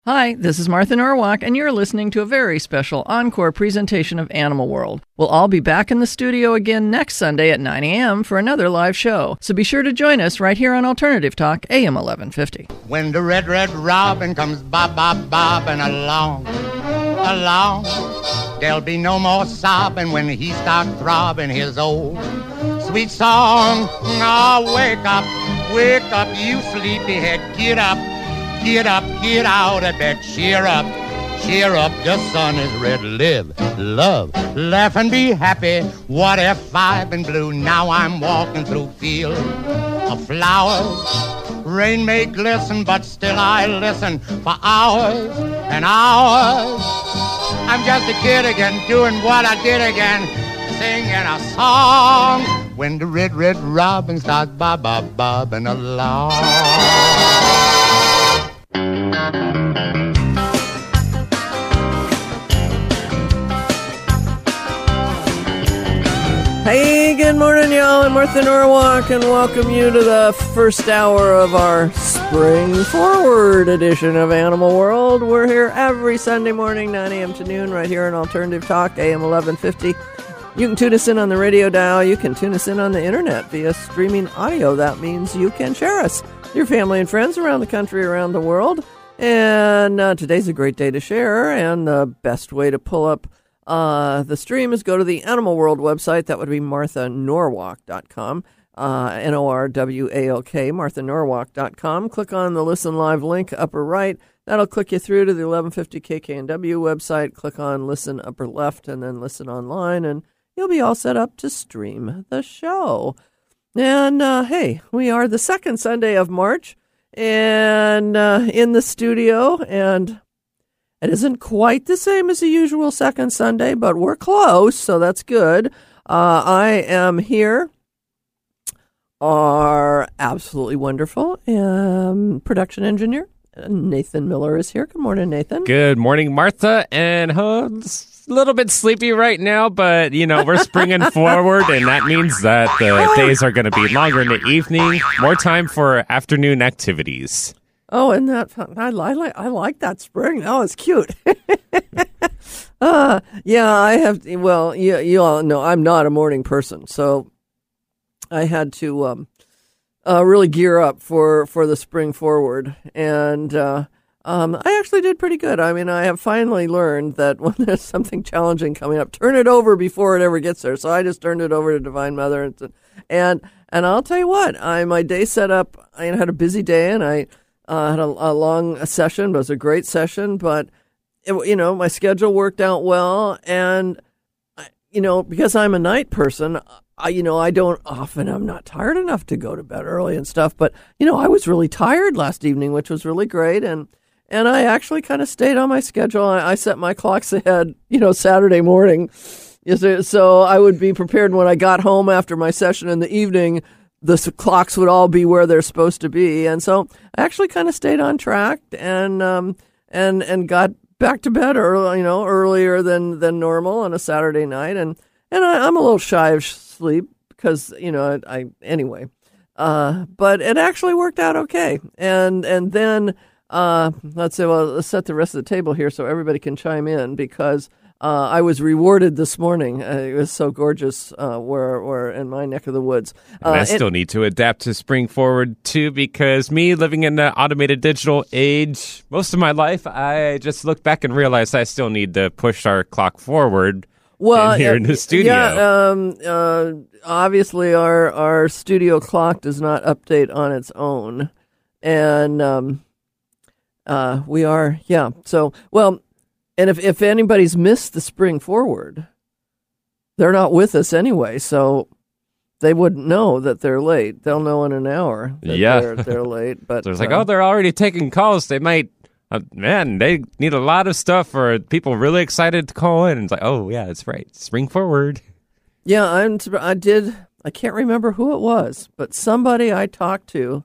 Hi, this is Martha Norwalk, and you're listening to a very special encore presentation of Animal World. We'll all be back in the studio again next Sunday at 9 a.m. for another live show, so be sure to join us right here on Alternative Talk, AM 1150. When the red, red robin comes bobbing along, there'll be no more sobbing when he starts throbbing his old sweet song. Oh, wake up, you sleepyhead, get up. Get up, get out of bed, cheer up, the sun is red. Live, love, laugh and be happy. What if I've been blue? Now I'm walking through fields of flowers. Rain may glisten, but still I listen for hours and hours. I'm just a kid again, doing what I did again, singing a song. When the red, red robin starts bobbing along. Hey, good morning, y'all. I'm Martha Norwalk, and welcome you to the first hour of our Spring Forward edition of Animal World. We're here every Sunday morning, 9 a.m. to noon, right here on Alternative Talk, AM 1150. You can tune us in on the radio dial. You can tune us in on the internet via streaming audio. That means you can share us, your family and friends around the country, around the world. And today's a great day to share, and the best way to pull up the stream is go to the Animal World website. That would be marthanorwalk.com, Norwalk, marthanorwalk.com. Click on the Listen Live link upper right. That'll click you through to the 1150 KKNW website. Click on Listen upper left and then Listen online, and you'll be all set up to stream the show. And hey, we are the second Sunday of March, and in the studio, and it isn't quite the same as the usual second Sunday, but we're close, so that's good. I am here. Our absolutely wonderful production engineer, Nathan Miller, is here. Good morning, Nathan. Good morning, Martha. And it's a little bit sleepy right now, but, we're springing forward, and that means that the days are going to be longer in the evening, more time for afternoon activities. Oh, and that I like that spring. Oh, it's cute. Yeah, I have. Well, you all know I'm not a morning person, so I had to really gear up for the spring forward, and I actually did pretty good. I mean, I have finally learned that when there's something challenging coming up, turn it over before it ever gets there. So I just turned it over to Divine Mother, and I'll tell you what, my day set up. I had a busy day, and I had a long session. It was a great session, but my schedule worked out well, and because I'm a night person, I don't often. I'm not tired enough to go to bed early and stuff, but I was really tired last evening, which was really great, and I actually kind of stayed on my schedule. I set my clocks ahead, Saturday morning, so I would be prepared when I got home after my session in the evening. The clocks would all be where they're supposed to be, and so I actually kind of stayed on track and got back to bed earlier than normal on a Saturday night, and I'm a little shy of sleep because anyway, but it actually worked out okay, and then let's set the rest of the table here so everybody can chime in, because I was rewarded this morning. It was so gorgeous where in my neck of the woods. And I still need to adapt to spring forward, too, because me living in the automated digital age most of my life, I just look back and realize I still need to push our clock forward here in the studio. Yeah, obviously our studio clock does not update on its own. And we are, so, well... And if anybody's missed the spring forward, they're not with us anyway, so they wouldn't know that they're late. They'll know in an hour that they're late. But so it's like, they're already taking calls. They might, they need a lot of stuff for people really excited to call in. And it's like, oh, yeah, that's right. Spring forward. Yeah, I can't remember who it was, but somebody I talked to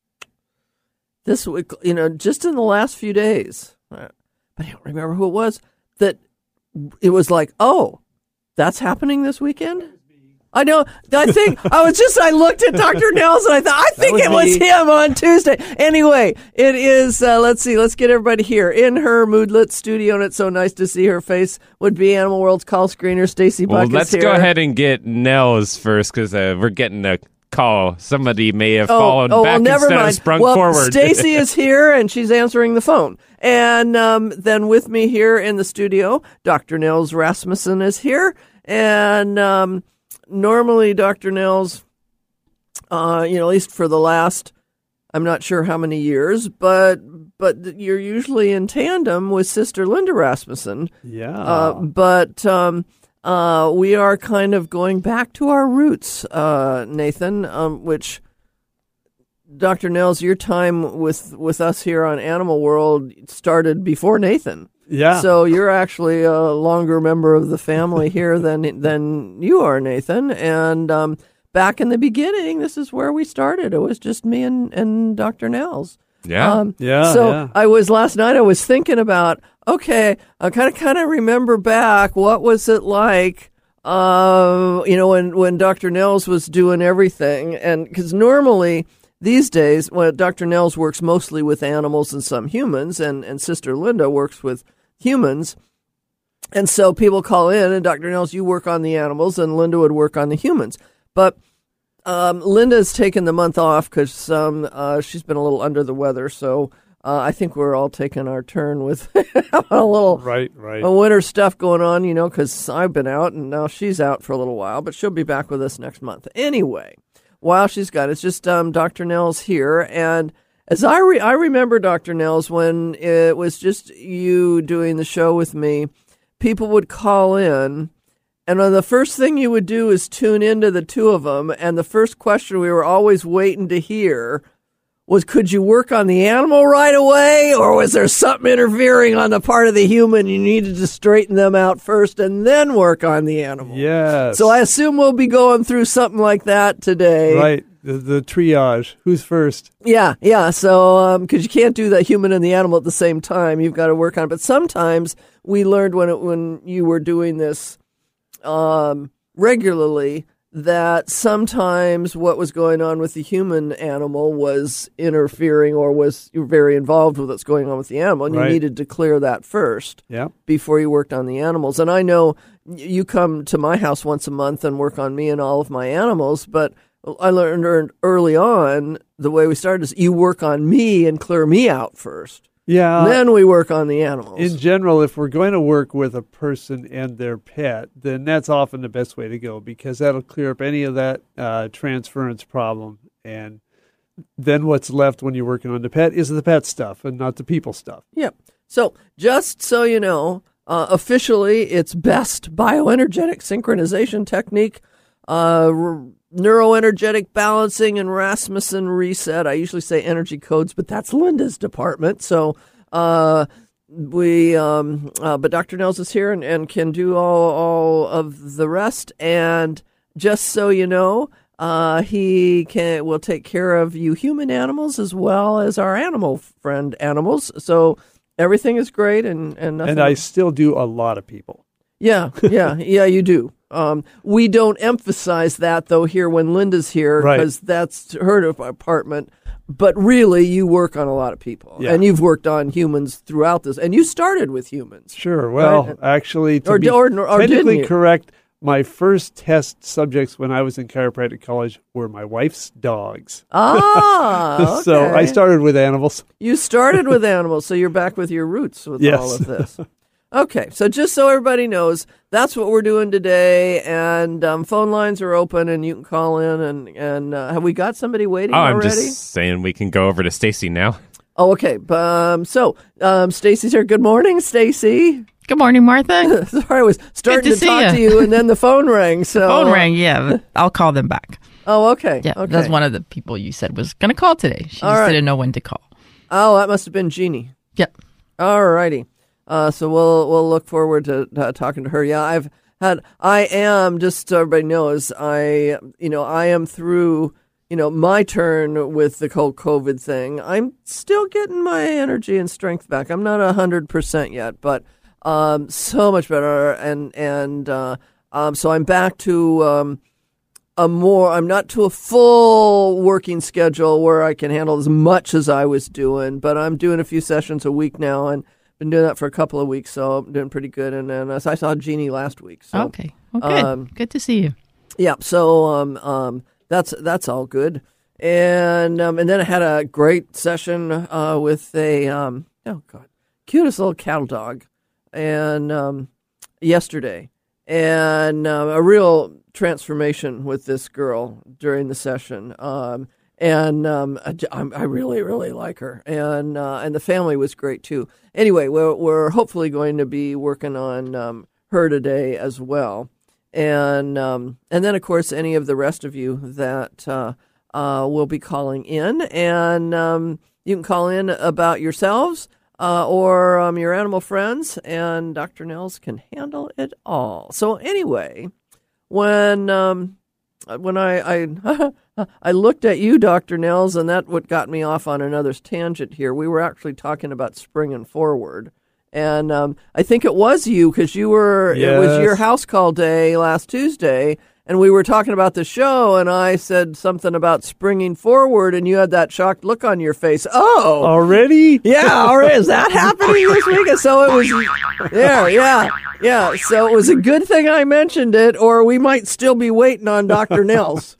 this week, just in the last few days, I don't remember who it was, that it was like, oh, that's happening this weekend? I know. I looked at Dr. Nels and I think it was him on Tuesday. Anyway, it is, let's get everybody here. In her Moodlet studio, and it's so nice to see her face, would be Animal World's call screener, Stacy Buck. Well, let's go ahead and get Nels first, because we're getting a call. Somebody may have fallen back instead of sprung forward. Stacy is here, and she's answering the phone. And then with me here in the studio, Dr. Nels Rasmussen is here. And normally, Dr. Nels, at least for the last, I'm not sure how many years, but you're usually in tandem with Sister Linda Rasmussen. Yeah. But we are kind of going back to our roots, Nathan, which, Dr. Nels, your time with us here on Animal World started before Nathan. Yeah. So you're actually a longer member of the family here than you are, Nathan. And back in the beginning, this is where we started. It was just me and Dr. Nels. Yeah. So last night I was thinking about, okay, I kind of remember back, what was it like, when Dr. Nels was doing everything. And because normally these days, Dr. Nels works mostly with animals and some humans, and Sister Linda works with humans. And so people call in, and Dr. Nels, you work on the animals, and Linda would work on the humans. But Linda's taken the month off because she's been a little under the weather. So I think we're all taking our turn with a little winter stuff going on, because I've been out, and now she's out for a little while. But she'll be back with us next month. Anyway, while she's gone, it's just Dr. Nels here. And as I remember, Dr. Nels, when it was just you doing the show with me, people would call in, and the first thing you would do is tune into the two of them, and the first question we were always waiting to hear was, could you work on the animal right away, or was there something interfering on the part of the human? You needed to straighten them out first and then work on the animal. Yes. So I assume we'll be going through something like that today. Right. The triage. Who's first? Yeah. So, because you can't do the human and the animal at the same time, you've got to work on it. But sometimes we learned when you were doing this regularly that sometimes what was going on with the human animal was interfering or was very involved with what's going on with the animal, and you needed to clear that first before you worked on the animals. And I know you come to my house once a month and work on me and all of my animals, but I learned early on, the way we started is you work on me and clear me out first. Yeah. Then we work on the animals. In general, if we're going to work with a person and their pet, then that's often the best way to go, because that'll clear up any of that transference problem. And then what's left when you're working on the pet is the pet stuff and not the people stuff. Yep. So just so you know, officially it's best bioenergetic synchronization technique, neuroenergetic balancing, and Rasmussen reset. I usually say energy codes, but that's Linda's department. So but Dr. Nels is here and can do all of the rest. And just so you know, will take care of you human animals as well as our animal friend animals. So everything is great, and nothing. And I still do a lot of people. Yeah, you do. We don't emphasize that, though, here when Linda's here, because that's her department. But really, you work on a lot of people, and you've worked on humans throughout this. And you started with humans. Sure. Well, right? Actually, to or be technically you? Correct, my first test subjects when I was in chiropractic college were my wife's dogs. Ah, okay. So I started with animals. You started with animals, so you're back with your roots with all of this. Okay, so just so everybody knows, that's what we're doing today, and phone lines are open, and you can call in, and have we got somebody waiting already? I'm just saying we can go over to Stacy now. Oh, okay. So Stacy's here. Good morning, Stacy. Good morning, Martha. Sorry, I was starting to talk to you, and then the phone rang. So the phone rang, yeah. I'll call them back. Oh, okay. Yeah, okay. That's one of the people you said was going to call today. She just didn't know when to call. Oh, that must have been Jeannie. Yep. All righty. So we'll look forward to talking to her. Yeah, I am, just so everybody knows, I am through, my turn with the whole COVID thing. I'm still getting my energy and strength back. I'm not 100% yet, but so much better. And so I'm back to I'm not to a full working schedule where I can handle as much as I was doing, but I'm doing a few sessions a week now, and been doing that for a couple of weeks, so I'm doing pretty good. And then I saw Jeannie last week. So, okay. Well, good. Good to see you. Yeah. So that's all good. And then I had a great session with a cutest little cattle dog, and yesterday, and a real transformation with this girl during the session. I really, really like her, and the family was great too. Anyway, we're hopefully going to be working on her today as well, and then of course any of the rest of you that will be calling in, and you can call in about yourselves or your animal friends, and Dr. Nels can handle it all. So anyway, when I looked at you, Dr. Nels, and that what got me off on another tangent here. We were actually talking about springing forward. And I think it was you, because it was your house call day last Tuesday, and we were talking about the show, and I said something about springing forward, and you had that shocked look on your face. Oh! Already? Yeah, already. Is that happening this week? And so it was, yeah. So it was a good thing I mentioned it, or we might still be waiting on Dr. Nels.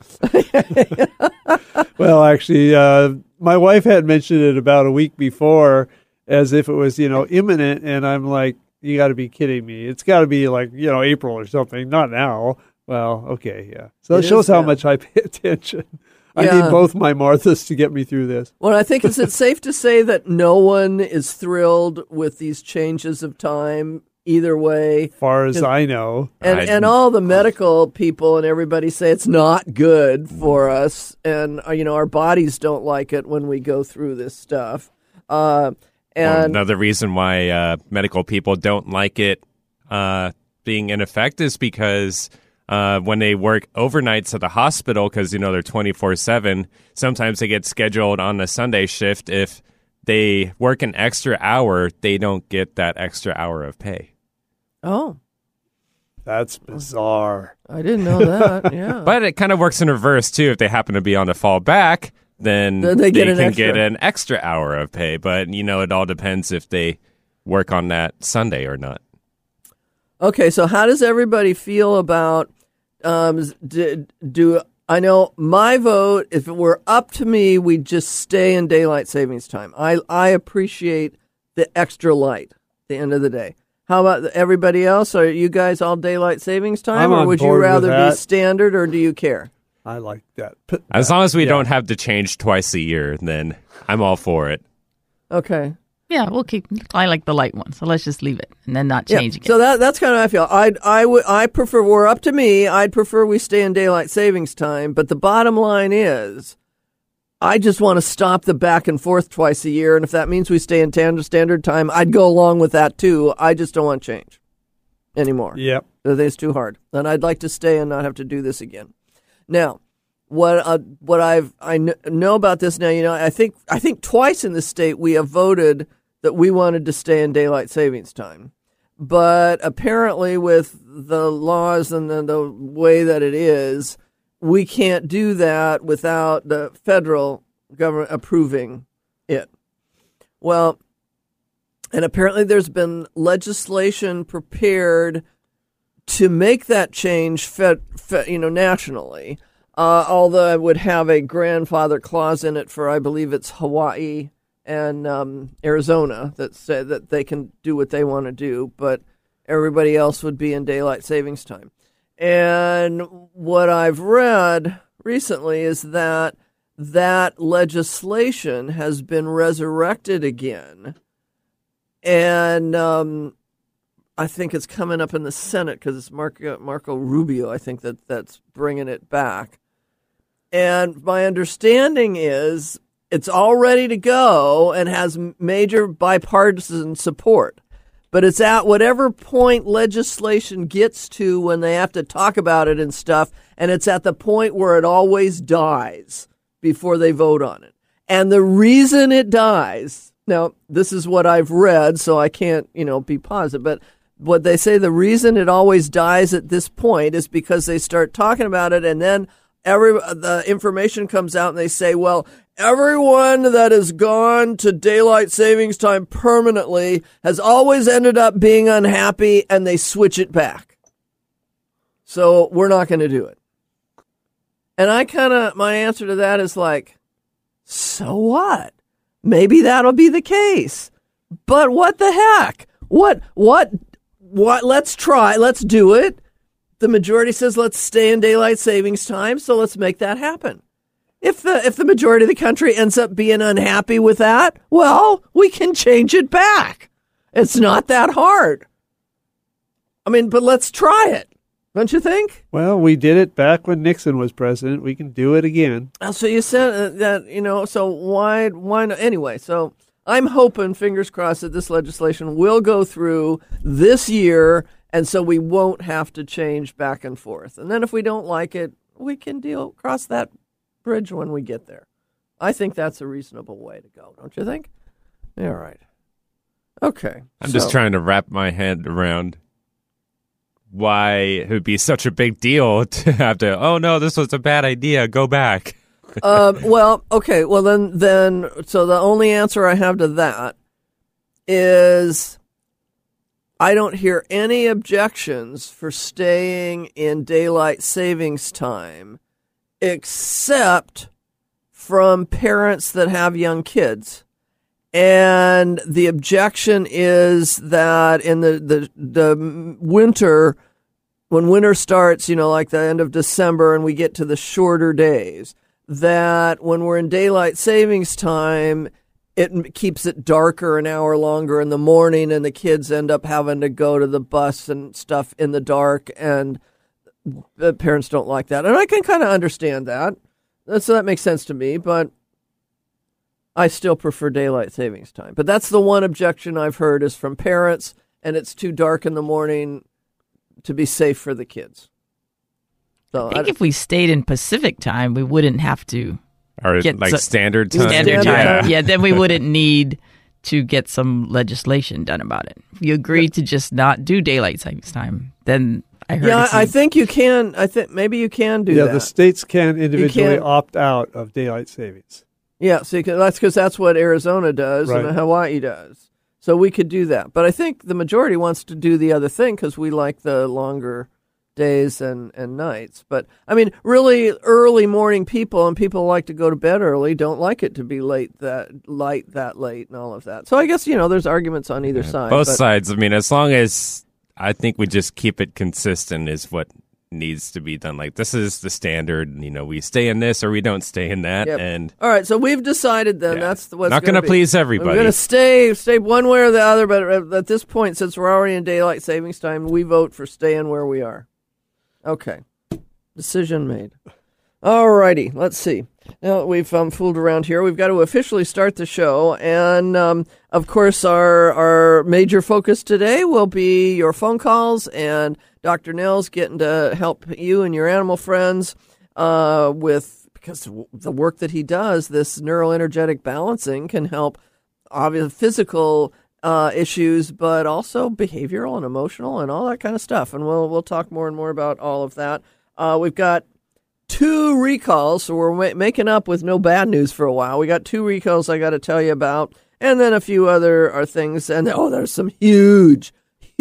Well, actually, my wife had mentioned it about a week before as if it was, imminent, and I'm like, you got to be kidding me. It's got to be like, April or something, not now. Well, okay, yeah. So it shows how much I pay attention. I need both my Marthas to get me through this. Well, I think, is it safe to say that no one is thrilled with these changes of time either way? As far as I know. And all the medical people and everybody say it's not good for us. And, our bodies don't like it when we go through this stuff. And another reason why medical people don't like it being in effect is because when they work overnights at the hospital, because, they're 24/7, sometimes they get scheduled on a Sunday shift. If they work an extra hour, they don't get that extra hour of pay. Oh. That's bizarre. I didn't know that, yeah. But it kind of works in reverse, too. If they happen to be on the fall back, then they can get an extra hour of pay. But, it all depends if they work on that Sunday or not. Okay, so how does everybody feel about I know my vote, if it were up to me, we'd just stay in daylight savings time. I appreciate the extra light at the end of the day. How about everybody else? Are you guys all daylight savings time, or would you rather be standard, or do you care? I like that. As long as we don't have to change twice a year, then I'm all for it. Okay. Yeah, we'll keep. I like the light one, so let's just leave it and then not change again. So that's kind of how I feel. I prefer. We're up to me. I'd prefer we stay in daylight savings time. But the bottom line is, I just want to stop the back and forth twice a year, and if that means we stay in standard time, I'd go along with that too. I just don't want change anymore. Yep, I think it's too hard, and I'd like to stay and not have to do this again. Now, what I know about this now, I think twice in the state we have voted that we wanted to stay in daylight savings time. But apparently with the laws and the way that it is, we can't do that without the federal government approving it. Well, and apparently there's been legislation prepared to make that change nationally, although it would have a grandfather clause in it for, I believe it's Hawaii and Arizona that said that they can do what they want to do, but everybody else would be in daylight savings time. And what I've read recently is that legislation has been resurrected again, and I think it's coming up in the Senate because it's Marco Rubio, I think, that's bringing it back. And my understanding is it's all ready to go and has major bipartisan support. But it's at whatever point legislation gets to when they have to talk about it and stuff, and it's at the point where it always dies before they vote on it. And the reason it dies, now, this is what I've read, so I can't, be positive, but what they say, the reason it always dies at this point is because they start talking about it, and then the information comes out and they say, well, everyone that has gone to daylight savings time permanently has always ended up being unhappy, and they switch it back. So we're not going to do it. And my answer to that is like, so what? Maybe that'll be the case. But what the heck? What? Let's try. Let's do it. The majority says let's stay in daylight savings time, so let's make that happen. If the majority of the country ends up being unhappy with that, well, we can change it back. It's not that hard. I mean, but let's try it. Don't you think? Well, we did it back when Nixon was president. We can do it again. So you said that, so why not? Anyway, so I'm hoping, fingers crossed, that this legislation will go through this year, and so we won't have to change back and forth. And then if we don't like it, we can cross that bridge when we get there. I think that's a reasonable way to go, don't you think? All right. Okay. I'm just trying to wrap my head around why it would be such a big deal to have to, oh no, this was a bad idea, go back. Well, okay. Well, then, so the only answer I have to that is I don't hear any objections for staying in daylight savings time, except from parents that have young kids. And the objection is that in the winter, when winter starts, like the end of December, and we get to the shorter days, that when we're in daylight savings time, it keeps it darker an hour longer in the morning, and the kids end up having to go to the bus and stuff in the dark, and the parents don't like that. And I can kind of understand that. So that makes sense to me, but I still prefer daylight savings time. But that's the one objection I've heard is from parents, and it's too dark in the morning to be safe for the kids. So I think if we stayed in Pacific time, we wouldn't have to get standard time. Standard time. Yeah, then we wouldn't need to get some legislation done about it. If you agree to just not do daylight savings time, then I heard. Yeah, I think you can. I think maybe you can do that. Yeah, the states can individually opt out of daylight savings. Yeah, so that's because that's what Arizona does and Hawaii does. So we could do that. But I think the majority wants to do the other thing because we like the longer days and nights. But, I mean, really early morning people and people like to go to bed early don't like it to be that late and all of that. So I guess, there's arguments on either side. Both sides. I mean, as long as I think we just keep it consistent is what needs to be done. Like, this is the standard, we stay in this or we don't stay in that. Yep. And all right, so we've decided then that's what's not going to please everybody. We're going to stay one way or the other, but at this point, since we're already in daylight savings time, we vote for staying where we are. Okay. Decision made. All righty, let's see. Now that we've fooled around here, we've got to officially start the show. And, of course, our major focus today will be your phone calls and Dr. Nels getting to help you and your animal friends because the work that he does, this neuroenergetic balancing can help obvious physical issues, but also behavioral and emotional and all that kind of stuff. And we'll talk more and more about all of that. We've got 2 recalls, so we're making up with no bad news for a while. We got 2 recalls I got to tell you about, and then a few other things. And there's some huge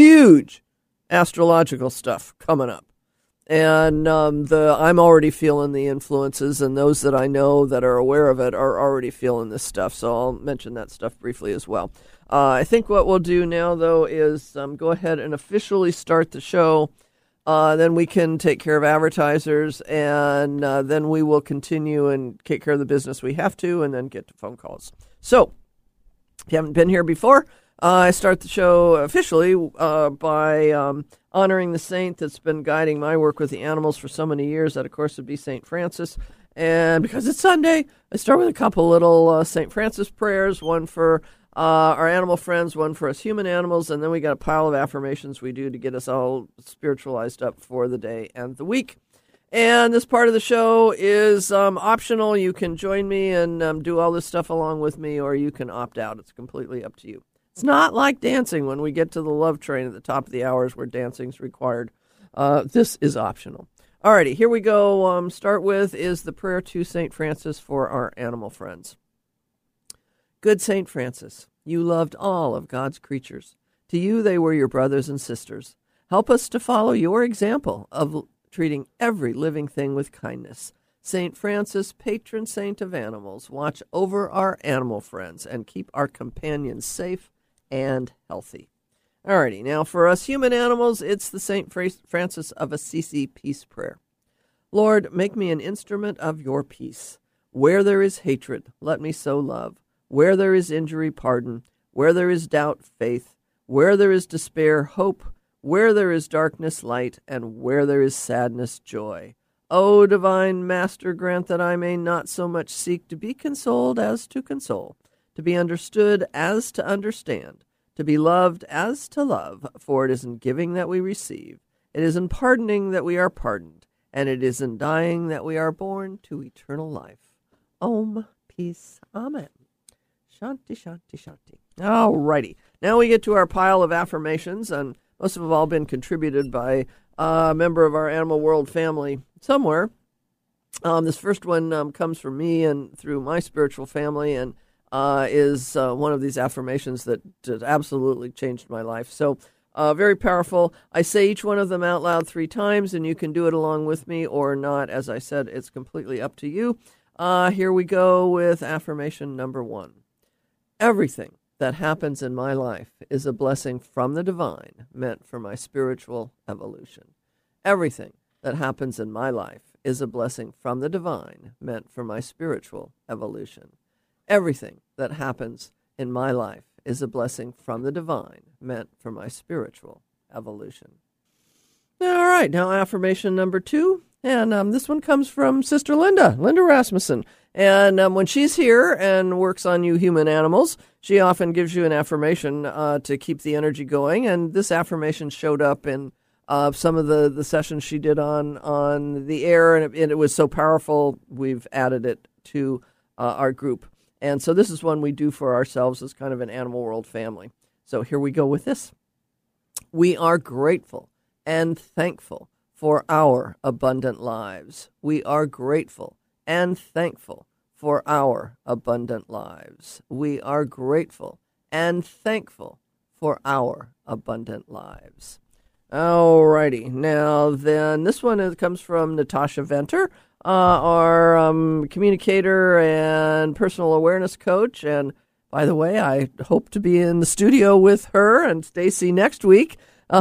astrological stuff coming up. And I'm already feeling the influences, and those that I know that are aware of it are already feeling this stuff. So I'll mention that stuff briefly as well. I think what we'll do now, though, is go ahead and officially start the show. Then we can take care of advertisers, and then we will continue and take care of the business we have to, and then get to phone calls. So, if you haven't been here before, I start the show officially by honoring the saint that's been guiding my work with the animals for so many years. That, of course, would be St. Francis. And because it's Sunday, I start with a couple little St. Francis prayers, one for our animal friends, one for us human animals, and then we got a pile of affirmations we do to get us all spiritualized up for the day and the week. And this part of the show is optional. You can join me and do all this stuff along with me, or you can opt out. It's completely up to you. It's not like dancing when we get to the love train at the top of the hours where dancing's required. This is optional. Alrighty, here we go. Start with is the prayer to St. Francis for our animal friends. Good St. Francis, you loved all of God's creatures. To you they were your brothers and sisters. Help us to follow your example of treating every living thing with kindness. St. Francis, patron saint of animals, watch over our animal friends and keep our companions safe and healthy. Alrighty, now for us human animals, it's the St. Francis of Assisi peace prayer. Lord, make me an instrument of your peace. Where there is hatred, let me sow love. Where there is injury, pardon. Where there is doubt, faith. Where there is despair, hope. Where there is darkness, light. And where there is sadness, joy. O divine Master, grant that I may not so much seek to be consoled as to console, to be understood as to understand, to be loved as to love, for it is in giving that we receive, it is in pardoning that we are pardoned, and it is in dying that we are born to eternal life. Om, peace, amen. Shanti, shanti, shanti. All righty. Now we get to our pile of affirmations, and most of them have all been contributed by a member of our Animal World family somewhere. This first one comes from me and through my spiritual family, and is one of these affirmations that absolutely changed my life. So very powerful. I say each one of them out loud 3 times, and you can do it along with me or not. As I said, it's completely up to you. Here we go with affirmation number 1. Everything that happens in my life is a blessing from the divine, meant for my spiritual evolution. Everything that happens in my life is a blessing from the divine, meant for my spiritual evolution. Everything that happens in my life is a blessing from the divine, meant for my spiritual evolution. All right, now affirmation number 2. And this one comes from Sister Linda Rasmussen. And when she's here and works on you human animals, she often gives you an affirmation to keep the energy going. And this affirmation showed up in some of the sessions she did on the air, and it was so powerful, we've added it to our group. And so this is one we do for ourselves as kind of an Animal World family. So here we go with this. We are grateful and thankful for our abundant lives. We are grateful and thankful for our abundant lives. We are grateful and thankful for our abundant lives. All righty. Now then, this one comes from Natasha Venter, our communicator and personal awareness coach. And by the way, I hope to be in the studio with her and Stacy next week.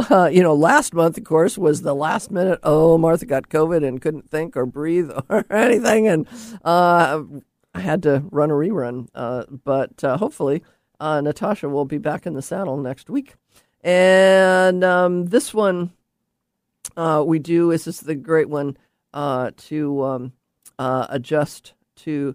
Last month, of course, was the last minute. Oh, Martha got COVID and couldn't think or breathe or anything. And I had to run a rerun. But hopefully, Natasha will be back in the saddle next week. And this one we do is this the great one to adjust to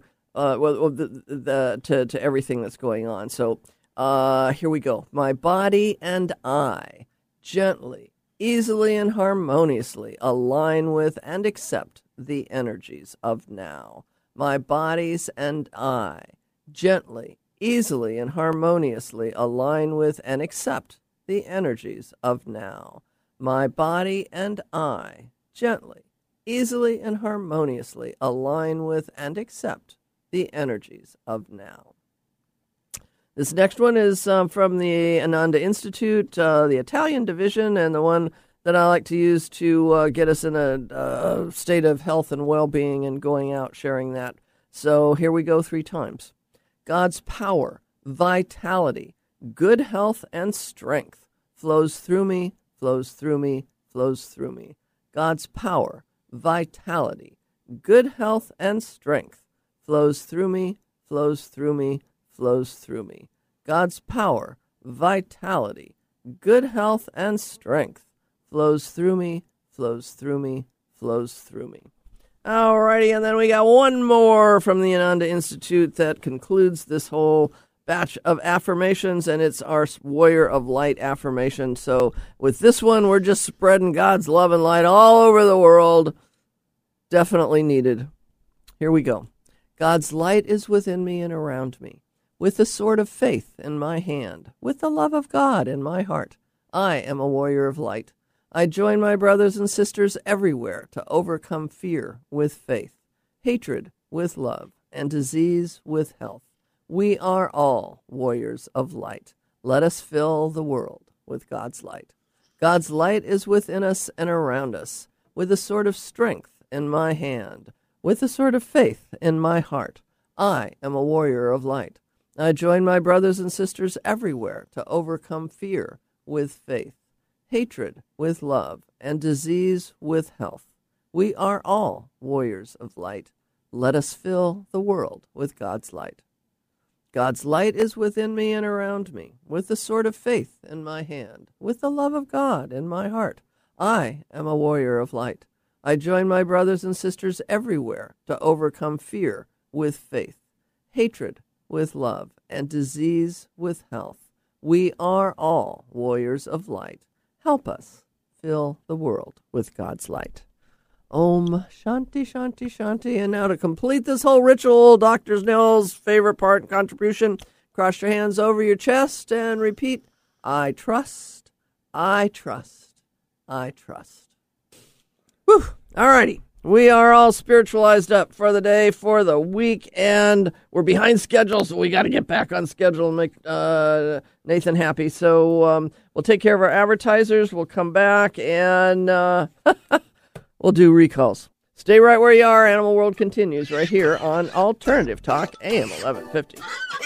to everything that's going on. So here we go. My body and I gently, easily, and harmoniously align with and accept the energies of now. My bodies and I gently, easily, and harmoniously align with and accept the energies of now. My body and I gently, easily, and harmoniously align with and accept the energies of now. This next one is from the Ananda Institute, the Italian division, and the one that I like to use to get us in a state of health and well-being and going out sharing that. So here we go 3 times. God's power, vitality, good health, and strength flows through me, flows through me, flows through me. God's power, vitality, good health, and strength flows through me, flows through me, flows through me. God's power, vitality, good health, and strength flows through me, flows through me, flows through me. Alrighty, and then we got one more from the Ananda Institute that concludes this whole batch of affirmations, and it's our Warrior of Light affirmation. So with this one, we're just spreading God's love and light all over the world. Definitely needed. Here we go. God's light is within me and around me. With the sword of faith in my hand, with the love of God in my heart, I am a warrior of light. I join my brothers and sisters everywhere to overcome fear with faith, hatred with love, and disease with health. We are all warriors of light. Let us fill the world with God's light. God's light is within us and around us, with a sword of strength in my hand, with a sword of faith in my heart. I am a warrior of light. I join my brothers and sisters everywhere to overcome fear with faith, hatred with love, and disease with health. We are all warriors of light. Let us fill the world with God's light. God's light is within me and around me, with the sword of faith in my hand, with the love of God in my heart. I am a warrior of light. I join my brothers and sisters everywhere to overcome fear with faith, hatred with love, and disease with health. We are all warriors of light. Help us fill the world with God's light. Om Shanti Shanti Shanti. And now to complete this whole ritual, Dr. Snell's favorite part and contribution, cross your hands over your chest and repeat, I trust, I trust, I trust. Whew. All righty. We are all spiritualized up for the day, for the week, and we're behind schedule, so we got to get back on schedule and make Nathan happy. So we'll take care of our advertisers. We'll come back and we'll do recalls. Stay right where you are. Animal World continues right here on Alternative Talk, AM 1150.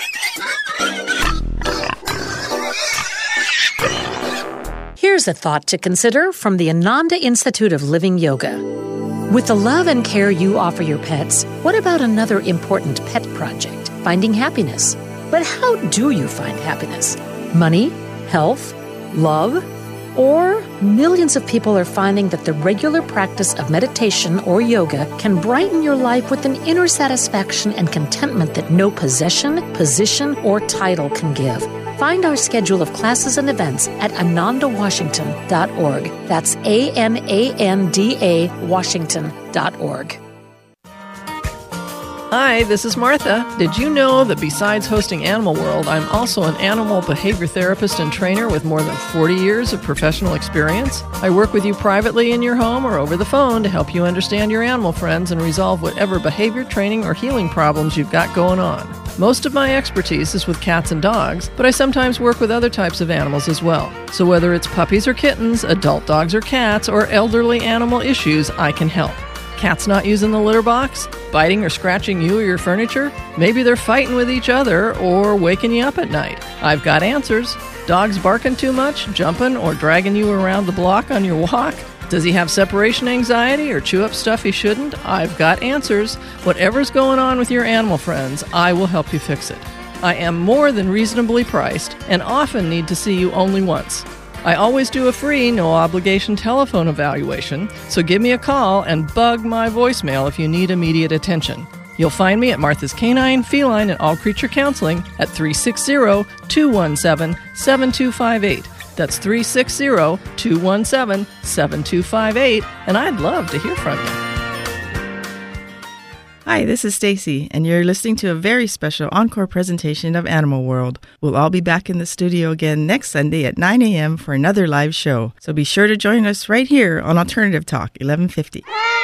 Here's a thought to consider from the Ananda Institute of Living Yoga. With the love and care you offer your pets, what about another important pet project, finding happiness? But how do you find happiness? Money? Health? Love? Or millions of people are finding that the regular practice of meditation or yoga can brighten your life with an inner satisfaction and contentment that no possession, position, or title can give. Find our schedule of classes and events at anandawashington.org. That's ANANDA Washington.org. Hi, this is Martha. Did you know that besides hosting Animal World, I'm also an animal behavior therapist and trainer with more than 40 years of professional experience? I work with you privately in your home or over the phone to help you understand your animal friends and resolve whatever behavior training or healing problems you've got going on. Most of my expertise is with cats and dogs, but I sometimes work with other types of animals as well. So whether it's puppies or kittens, adult dogs or cats, or elderly animal issues, I can help. Cats not using the litter box? Biting or scratching you or your furniture? Maybe they're fighting with each other or waking you up at night. I've got answers. Dogs barking too much, jumping, or dragging you around the block on your walk? Does he have separation anxiety or chew up stuff he shouldn't? I've got answers. Whatever's going on with your animal friends, I will help you fix it. I am more than reasonably priced and often need to see you only once. I always do a free, no-obligation telephone evaluation, so give me a call and bug my voicemail if you need immediate attention. You'll find me at Martha's Canine, Feline, and All Creature Counseling at 360-217-7258. That's 360-217-7258, and I'd love to hear from you. Hi, this is Stacy, and you're listening to a very special encore presentation of Animal World. We'll all be back in the studio again next Sunday at 9 a.m. for another live show. So be sure to join us right here on Alternative Talk, 1150.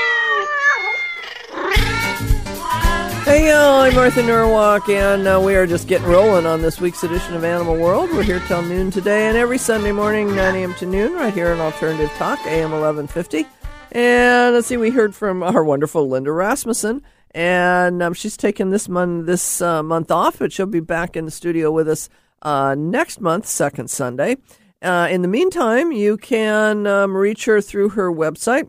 Hey, I'm Martha Norwalk, and we are just getting rolling on this week's edition of Animal World. We're here till noon today, and every Sunday morning, 9 a.m. to noon, right here on Alternative Talk, AM 1150. And let's see, we heard from our wonderful Linda Rasmussen. And she's taken this month off, but she'll be back in the studio with us next month, second Sunday. In the meantime, you can reach her through her website,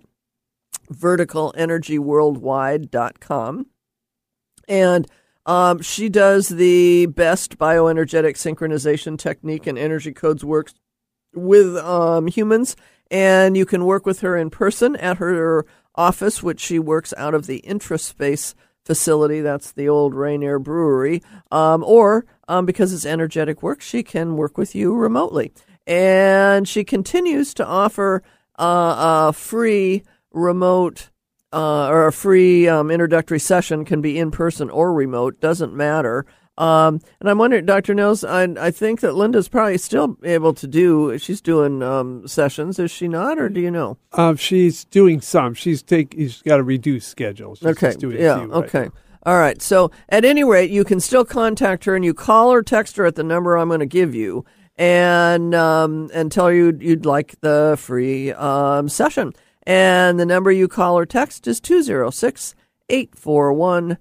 verticalenergyworldwide.com. And she does the best bioenergetic synchronization technique and energy codes works with humans. And you can work with her in person at her office, which she works out of the Intraspace facility. That's the old Rainier Brewery. Or because it's energetic work, she can work with you remotely. And she continues to offer a free remote or a free introductory session, can be in person or remote, doesn't matter, And I'm wondering, Dr. Nels, I think that Linda's probably still able to do. She's doing sessions, is she not, or do you know? She's doing some. She's got a reduced schedule. She's Okay. just doing a Yeah. few right Okay. now. All right. So at any rate, you can still contact her, and you call or text her at the number I'm going to give you, and tell her you'd like the free session. And the number you call or text is 206-841-1992.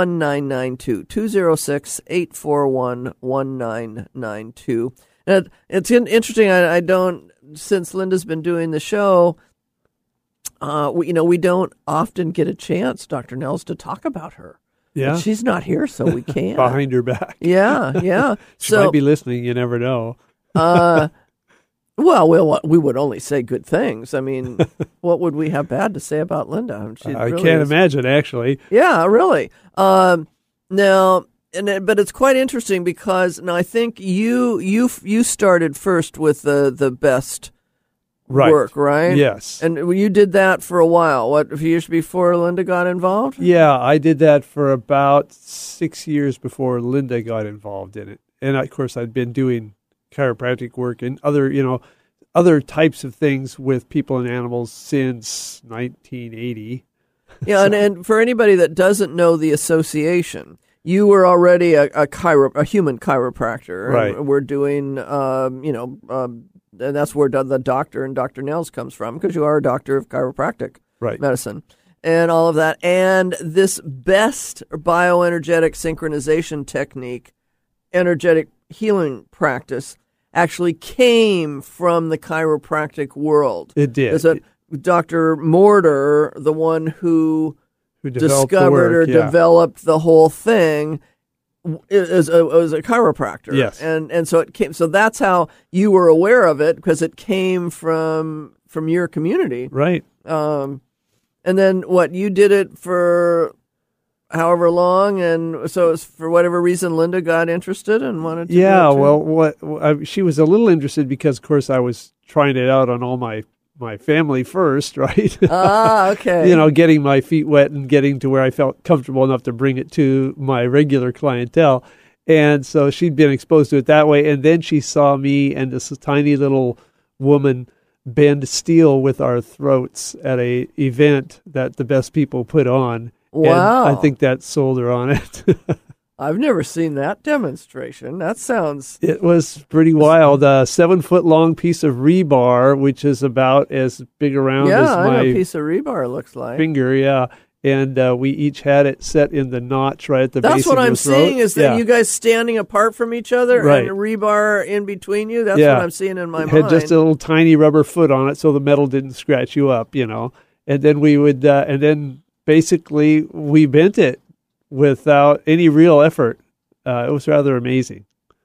206-841-1992. And it's interesting. I don't, since Linda's been doing the show, we don't often get a chance, Dr. Nels, to talk about her. Yeah. But she's not here, so we can't. Behind her back. Yeah, yeah. She might be listening. You never know. Well, we would only say good things. I mean, what would we have bad to say about Linda? I can't imagine, actually. Yeah, really. But it's quite interesting because now I think you started first with the best work, right? Yes. And you did that for a while. What, a few years before Linda got involved? Yeah, I did that for about 6 years before Linda got involved in it. And, of course, I'd been doing chiropractic work and other types of things with people and animals since 1980. Yeah, and for anybody that doesn't know the association, you were already a human chiropractor. Right. And we're doing, and that's where the doctor and Dr. Nels comes from, because you are a doctor of chiropractic medicine and all of that. And this best bioenergetic synchronization technique, energetic healing practice, actually came from the chiropractic world. It did. Dr. Mortar, the one who discovered or developed the whole thing, was a chiropractor. Yes. And so it came. So that's how you were aware of it, because it came from your community. Right. And then you did it for however long, and so it was for whatever reason Linda got interested and wanted to do it too. She was a little interested because, of course, I was trying it out on all my family first, right? Okay. Getting my feet wet and getting to where I felt comfortable enough to bring it to my regular clientele. And so she'd been exposed to it that way. And then she saw me and this tiny little woman bend steel with our throats at a event that the best people put on. Wow. And I think that sold her on it. I've never seen that demonstration. That sounds... It was pretty wild. A 7-foot-long piece of rebar, which is about as big around as I know my a piece of rebar looks like. finger, yeah. And we each had it set in the notch right at the base of That's what your I'm throat. seeing, is that you guys standing apart from each other Right. and rebar in between you. That's what I'm seeing in my It mind. had just a little tiny rubber foot on it so the metal didn't scratch you up, And then we would, and then basically we bent it without any real effort. It was rather amazing.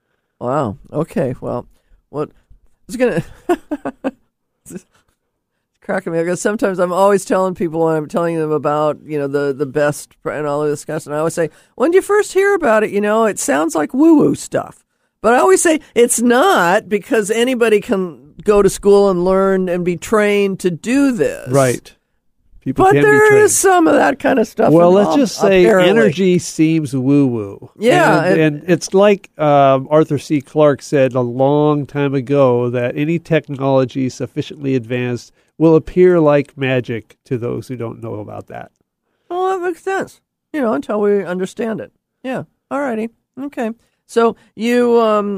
Wow. Okay. Well, it's going to... It's cracking me up, because sometimes I'm always telling people when I'm telling them about, the best and all of this stuff, and I always say, when did you first hear about it? It sounds like woo-woo stuff. But I always say it's not, because anybody can go to school and learn and be trained to do this. Right. People But can be there trained. is some of that kind of stuff. Well, involved, let's just say apparently. energy seems woo-woo. Yeah. And it's like Arthur C. Clarke said a long time ago, that any technology sufficiently advanced will appear like magic to those who don't know about that. Well, that makes sense. Until we understand it. Yeah. All righty. Okay. So you,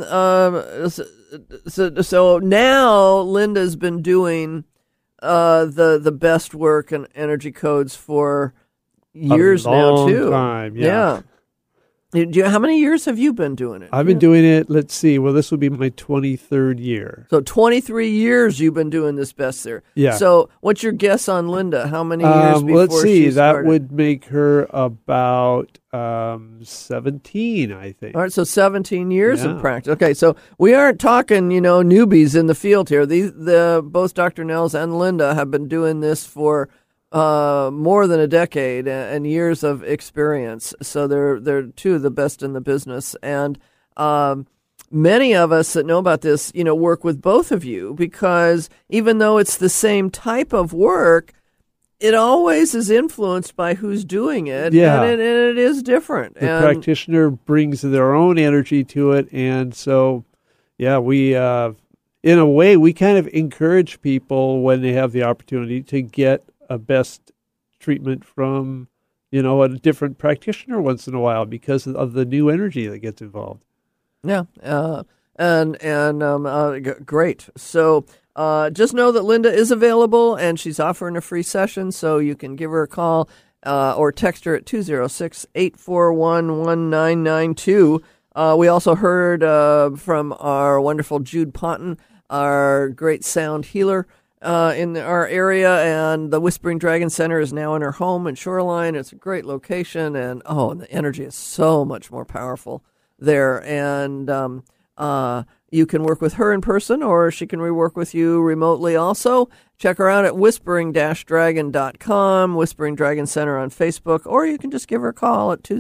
so now Linda's been doing the best work and energy codes for years now too. Time, yeah. How many years have you been doing it? I've been doing it, let's see, well, this will be my 23rd year. So 23 years you've been doing this best there. Yeah. So what's your guess on Linda? How many years before let's see, she started? that would make her about 17, I think. All right, so 17 years of Yeah. practice. Okay, so we aren't talking, newbies in the field here. Both Dr. Nels and Linda have been doing this for more than a decade and years of experience. So they're two of the best in the business. And many of us that know about this, work with both of you, because even though it's the same type of work, it always is influenced by who's doing it, Yeah. and it is different. The And practitioner brings their own energy to it, and so, yeah, we, in a way, we kind of encourage people when they have the opportunity to get a best treatment from, a different practitioner once in a while because of the new energy that gets involved. yeah, great. So just know that Linda is available, and she's offering a free session, so you can give her a call or text her at 206-841-1992. We also heard from our wonderful Jude Ponton, our great sound healer in our area, and the Whispering Dragon Center is now in her home in Shoreline. It's a great location, and the energy is so much more powerful there. And you can work with her in person, or she can rework with you remotely also. Check her out at whispering-dragon.com, Whispering Dragon Center on Facebook, or you can just give her a call at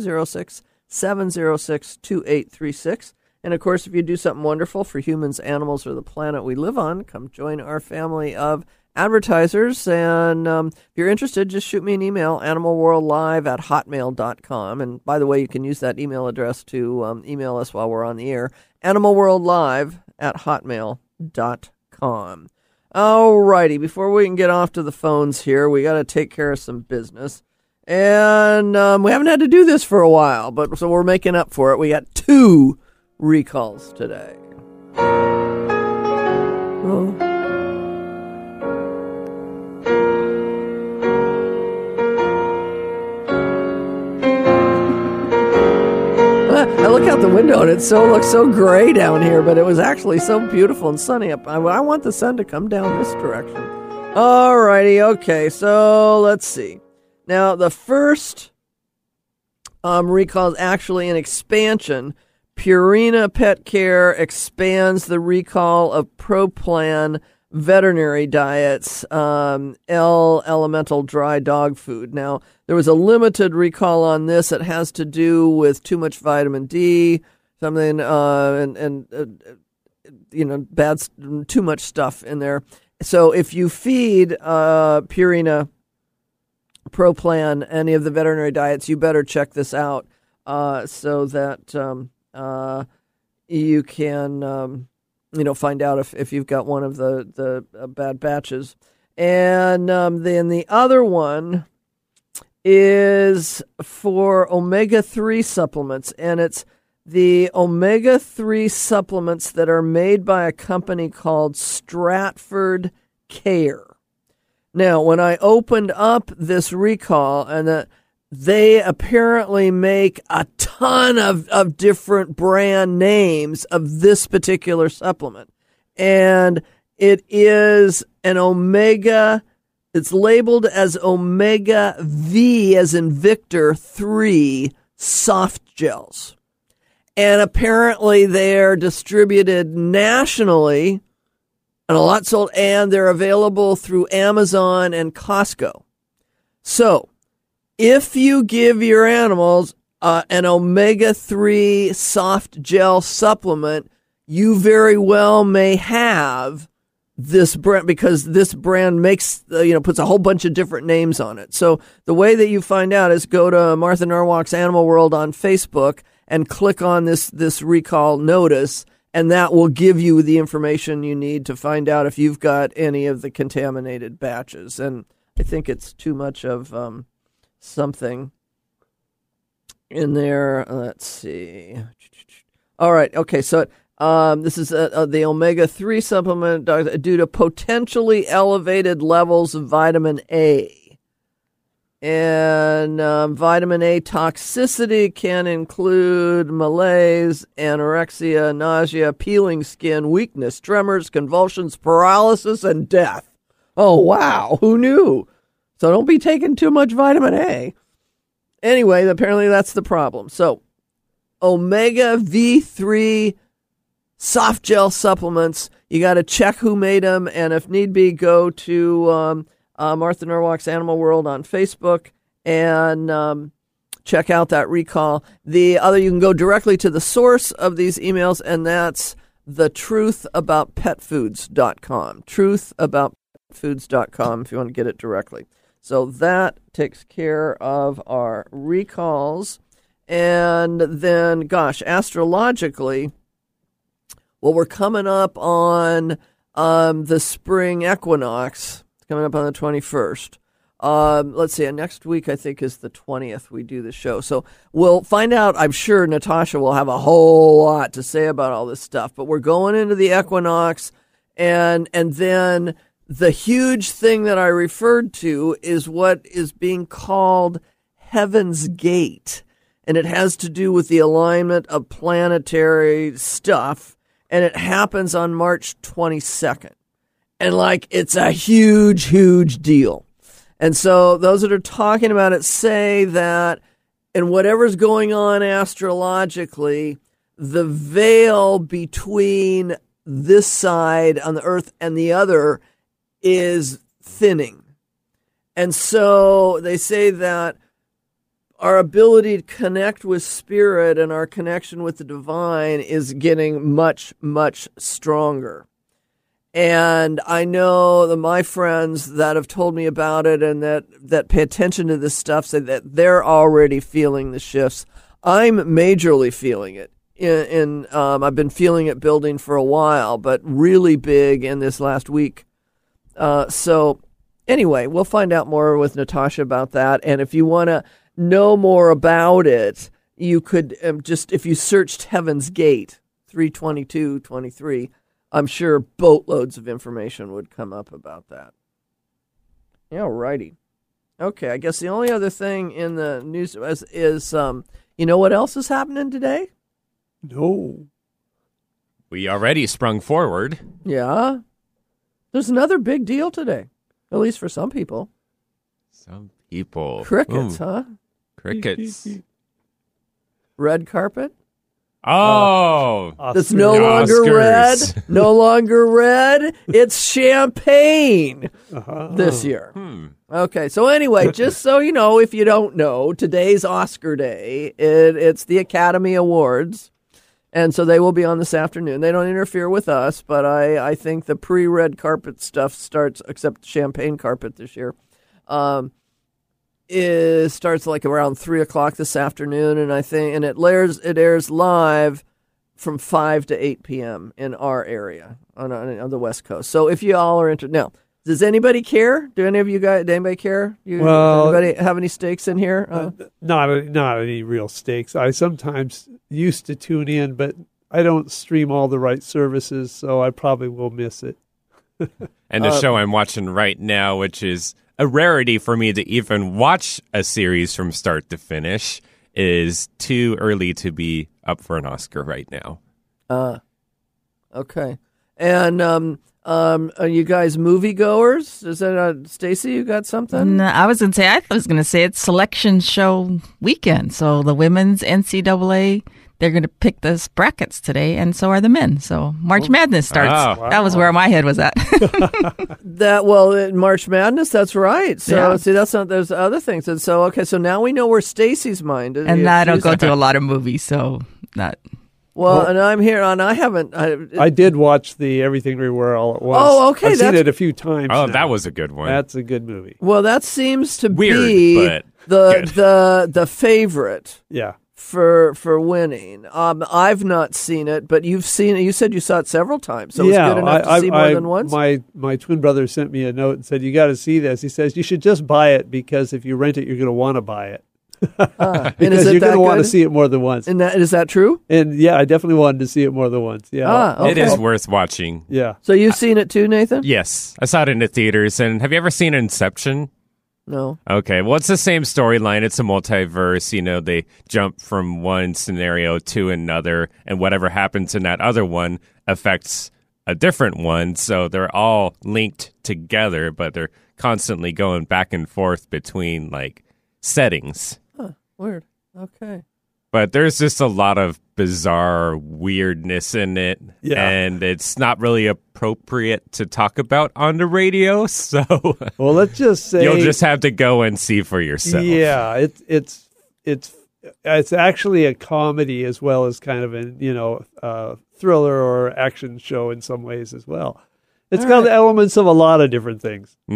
206-706-2836. And, of course, if you do something wonderful for humans, animals, or the planet we live on, come join our family of advertisers. And if you're interested, just shoot me an email, animalworldlive@hotmail.com. And, by the way, you can use that email address to email us while we're on the air, animalworldlive@hotmail.com. All righty, before we can get off to the phones here, we got to take care of some business. And we haven't had to do this for a while, so we're making up for it. We got 2 recalls today. Oh. I look out the window and it looks so gray down here, but it was actually so beautiful and sunny up. I want the sun to come down this direction. All righty, okay, so let's see. Now, the first recall is actually an expansion. Purina Pet Care expands the recall of ProPlan veterinary diets, Elemental dry dog food. Now, there was a limited recall on this. It has to do with too much vitamin D, something, too much stuff in there. So if you feed Purina ProPlan any of the veterinary diets, you better check this out so that you can, find out if you've got one of the bad batches. And then the other one is for omega-3 supplements, and it's the omega-3 supplements that are made by a company called Stratford Care. Now, when I opened up this recall, and they apparently make a ton of different brand names of this particular supplement. And it is an omega, it's labeled as omega V as in Victor 3 soft gels. And apparently they're distributed nationally and a lot sold, and they're available through Amazon and Costco. So if you give your animals an omega-3 soft gel supplement, you very well may have this brand, because this brand makes, puts a whole bunch of different names on it. So the way that you find out is go to Martha Norwalk's Animal World on Facebook and click on this recall notice, and that will give you the information you need to find out if you've got any of the contaminated batches. And I think it's too much of something in there. Let's see. All right. Okay. So this is the omega-3 supplement due to potentially elevated levels of vitamin A. And vitamin A toxicity can include malaise, anorexia, nausea, peeling skin, weakness, tremors, convulsions, paralysis, and death. Oh, wow. Who knew? So don't be taking too much vitamin A. Anyway, apparently that's the problem. So omega V3 soft gel supplements, you got to check who made them. And if need be, go to Martha Norwalk's Animal World on Facebook and check out that recall. The other, you can go directly to the source of these emails, and that's thetruthaboutpetfoods.com. Truthaboutpetfoods.com if you want to get it directly. So that takes care of our recalls. And then, gosh, astrologically, well, we're coming up on the spring equinox. It's coming up on the 21st. Let's see, next week I think is the 20th we do the show. So we'll find out. I'm sure Natasha will have a whole lot to say about all this stuff. But we're going into the equinox, and then the huge thing that I referred to is what is being called Heaven's Gate. And it has to do with the alignment of planetary stuff. And it happens on March 22nd. And it's a huge, huge deal. And so those that are talking about it say that in whatever's going on astrologically, the veil between this side on the earth and the other is thinning. And so they say that our ability to connect with spirit and our connection with the divine is getting much, much stronger. And I know that my friends that have told me about it and that pay attention to this stuff say that they're already feeling the shifts. I'm majorly feeling it. I've been feeling it building for a while, but really big in this last week. So anyway, we'll find out more with Natasha about that. And if you want to know more about it, you could if you searched Heaven's Gate 32223, I'm sure boatloads of information would come up about that. Yeah, righty. Okay, I guess the only other thing in the news is you know what else is happening today? No. We already sprung forward. Yeah. There's another big deal today, at least for some people. Some people. Crickets, Ooh. huh? Crickets. Red carpet? Oh. It's no longer red. No longer red. It's champagne this year. Okay, so anyway, just so you know, if you don't know, today's Oscar Day. It's the Academy Awards. And so they will be on this afternoon. They don't interfere with us, but I think the pre-red carpet stuff starts, except champagne carpet this year, starts around 3 o'clock this afternoon, and it airs live from 5 to 8 p.m. in our area on the West Coast. So if you all are interested, now, does anybody care? Do any of you guys? Does anybody care? Anybody have any stakes in here? Not any real stakes. I sometimes used to tune in, but I don't stream all the right services, so I probably will miss it. And the show I'm watching right now, which is a rarity for me to even watch a series from start to finish, is too early to be up for an Oscar right now. Okay. And are you guys moviegoers? Is that Stacy? You got something? No, I was going to say it's selection show weekend. So the women's NCAA, they're going to pick the brackets today, and so are the men. So March Madness starts. Oh, wow. That was where my head was at. March Madness, that's right. So yeah. See, that's not. There's other things, and so okay. So now we know where Stacy's mind is. And I don't go to a lot of movies, so not. Well, and I'm here, and I haven't. I did watch the Everything Everywhere All at Once. Oh, okay. I've seen it a few times. Oh, now. That was a good one. That's a good movie. Well, that seems to Weird, be but the favorite. Yeah. For winning. I've not seen it, but you've seen it. You said you saw it several times, so yeah, it's good enough to see more than once? My twin brother sent me a note and said, you got to see this. He says, you should just buy it because if you rent it, you're going to want to buy it. Because you're going to want to see it more than once. And is that true? And yeah, I definitely wanted to see it more than once. Yeah, okay. It is worth watching. Yeah. So you've seen it too, Nathan? Yes, I saw it in the theaters. And have you ever seen Inception? No. Okay, well, it's the same storyline. It's a multiverse. You know, they jump from one scenario to another, and whatever happens in that other one affects a different one. So they're all linked together, but they're constantly going back and forth between settings. Huh, weird. Okay. But there's just a lot of bizarre weirdness in it, and it's not really appropriate to talk about on the radio. So, well, let's just say you'll just have to go and see for yourself. Yeah, it's actually a comedy as well as kind of a thriller or action show in some ways as well. It's got elements of a lot of different things. Mm-hmm.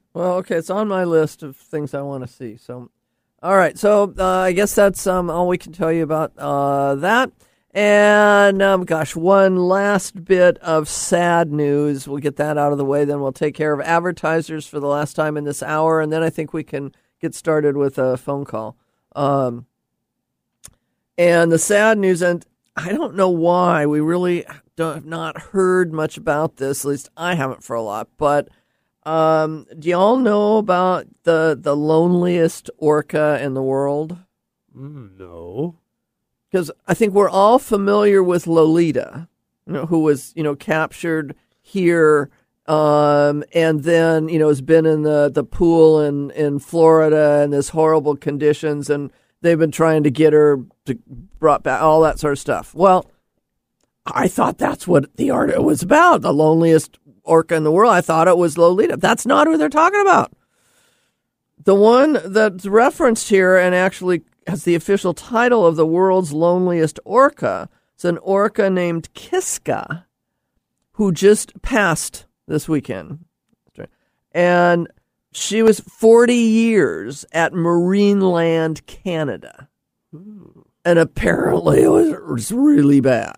Well, okay, it's on my list of things I want to see. So, all right. So I guess that's all we can tell you about that. And one last bit of sad news. We'll get that out of the way. Then we'll take care of advertisers for the last time in this hour, and then I think we can get started with a phone call. And the sad news, and I don't know why we really have not heard much about this. At least I haven't for a lot. But do y'all know about the loneliest orca in the world? No. Because I think we're all familiar with Lolita, who was, captured here, and then, has been in the pool in Florida in this horrible conditions, and they've been trying to get her brought back, all that sort of stuff. Well, I thought that's what the article was about, the loneliest orca in the world. I thought it was Lolita. That's not who they're talking about. The one that's referenced here and actually has the official title of the world's loneliest orca. It's an orca named Kiska, who just passed this weekend. And she was 40 years at Marineland, Canada. And apparently it was really bad.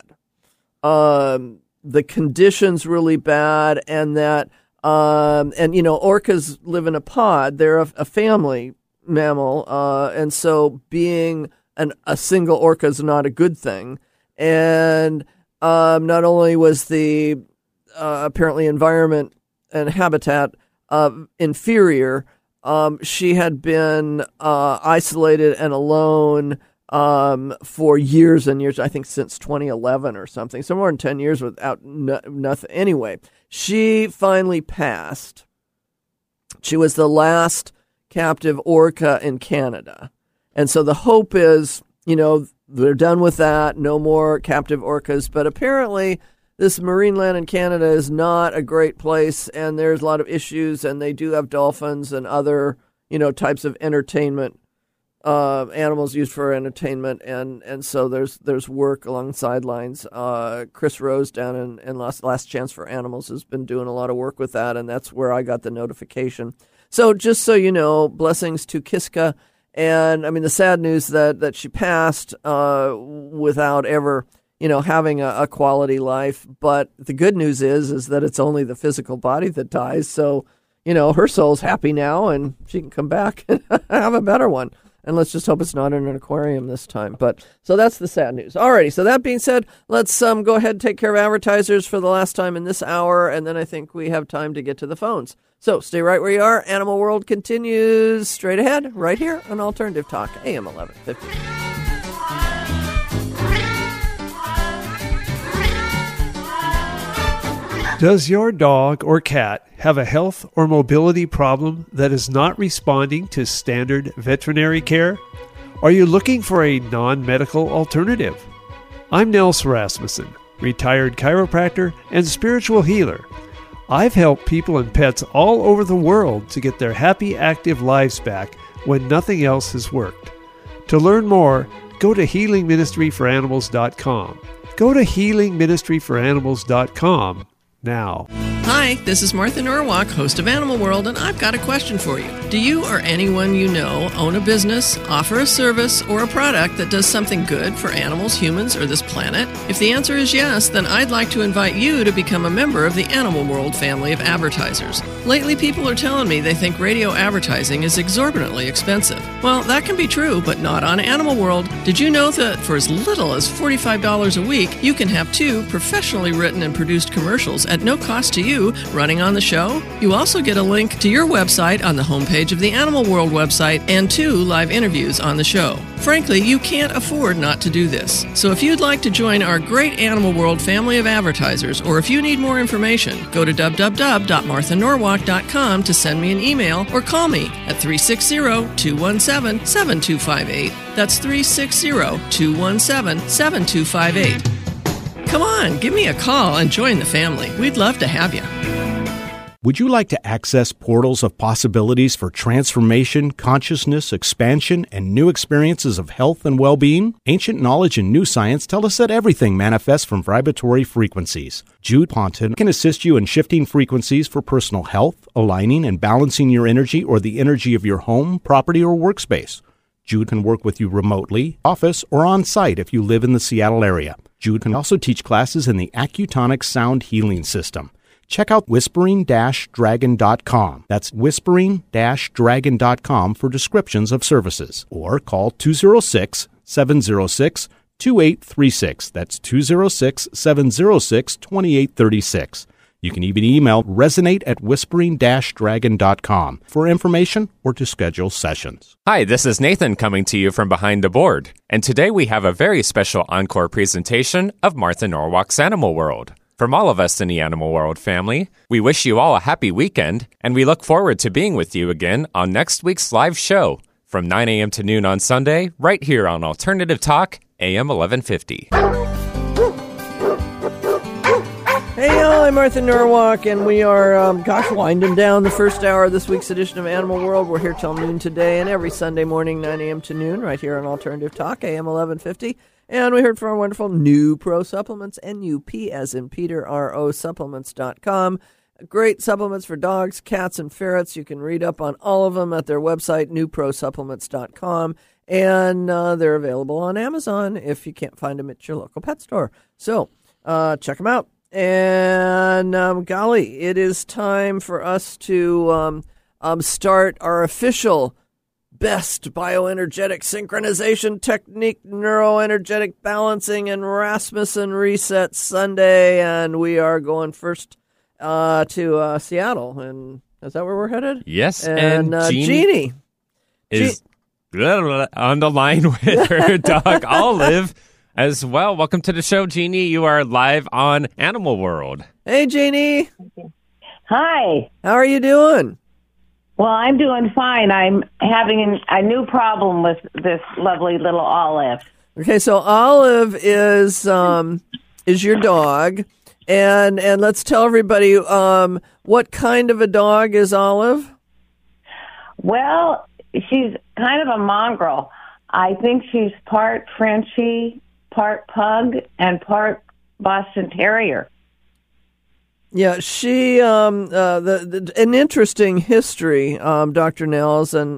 The conditions really bad, and that, orcas live in a pod. They're a family mammal, and so being a single orca is not a good thing. And not only was the apparently environment and habitat inferior, she had been isolated and alone for years and years, I think since 2011 or something, so more than 10 years without nothing. Anyway, she finally passed. She was the last captive orca in Canada. And so the hope is, they're done with that, no more captive orcas. But apparently this Marineland in Canada is not a great place, and there's a lot of issues, and they do have dolphins and other, types of entertainment, animals used for entertainment. And so there's work along the sidelines. Chris Rose down in Last Chance for Animals has been doing a lot of work with that, and that's where I got the notification. So just so you know, blessings to Kiska. And, the sad news that she passed without ever, having a quality life. But the good news is that it's only the physical body that dies. So, her soul's happy now, and she can come back and have a better one. And let's just hope it's not in an aquarium this time. But so that's the sad news. Alrighty, so that being said, let's go ahead and take care of advertisers for the last time in this hour, and then I think we have time to get to the phones. So stay right where you are. Animal World continues straight ahead, right here on Alternative Talk, AM 1150. Does your dog or cat have a health or mobility problem that is not responding to standard veterinary care? Are you looking for a non-medical alternative? I'm Nels Rasmussen, retired chiropractor and spiritual healer. I've helped people and pets all over the world to get their happy, active lives back when nothing else has worked. To learn more, go to healingministryforanimals.com. Go to healingministryforanimals.com now. Hi, this is Martha Norwalk, host of Animal World, and I've got a question for you. Do you or anyone you know own a business, offer a service, or a product that does something good for animals, humans, or this planet? If the answer is yes, then I'd like to invite you to become a member of the Animal World family of advertisers. Lately, people are telling me they think radio advertising is exorbitantly expensive. Well, that can be true, but not on Animal World. Did you know that for as little as $45 a week, you can have 2 professionally written and produced commercials at no cost to you running on the show? You also get a link to your website on the homepage of the Animal World website and 2 live interviews on the show. Frankly, you can't afford not to do this. So if you'd like to join our great Animal World family of advertisers, or if you need more information, go to www.marthanorwalk.com to send me an email or call me at 360-217-7258. That's 360-217-7258. Come on, give me a call and join the family. We'd love to have you. Would you like to access portals of possibilities for transformation, consciousness, expansion, and new experiences of health and well-being? Ancient knowledge and new science tell us that everything manifests from vibratory frequencies. Jude Ponton can assist you in shifting frequencies for personal health, aligning and balancing your energy or the energy of your home, property, or workspace. Jude can work with you remotely, office, or on-site if you live in the Seattle area. Jude can also teach classes in the Accutonic Sound Healing System. Check out whispering-dragon.com. That's whispering-dragon.com for descriptions of services. Or call 206-706-2836. That's 206-706-2836. You can even email resonate@whispering-dragon.com for information or to schedule sessions. Hi, this is Nathan coming to you from behind the board. And today we have a very special encore presentation of Martha Norwalk's Animal World. From all of us in the Animal World family, we wish you all a happy weekend, and we look forward to being with you again on next week's live show from 9 a.m. to noon on Sunday, right here on Alternative Talk, AM 1150. Hey, y'all, I'm Martha Norwalk, and we are, winding down the first hour of this week's edition of Animal World. We're here till noon today, and every Sunday morning, 9 a.m. to noon, right here on Alternative Talk, AM 1150. And we heard from our wonderful New Pro Supplements, NUP as in Peter, RO supplements.com. Great supplements for dogs, cats, and ferrets. You can read up on all of them at their website, newprosupplements.com. And they're available on Amazon if you can't find them at your local pet store. So check them out. And golly, it is time for us to start our official Best Bioenergetic Synchronization Technique, Neuroenergetic Balancing, and Rasmussen Reset Sunday. And we are going first to Seattle. And is that where we're headed? Yes, and Jeannie is on the line with her dog, Olive, as well. Welcome to the show, Jeannie. You are live on Animal World. Hey, Jeannie. Hi. How are you doing? Well, I'm doing fine. I'm having a new problem with this lovely little Olive. Okay, so Olive is your dog, and let's tell everybody what kind of a dog is Olive? Well, she's kind of a mongrel. I think she's part Frenchie, part pug, and part Boston Terrier. Yeah, she an interesting history, Dr. Nels, and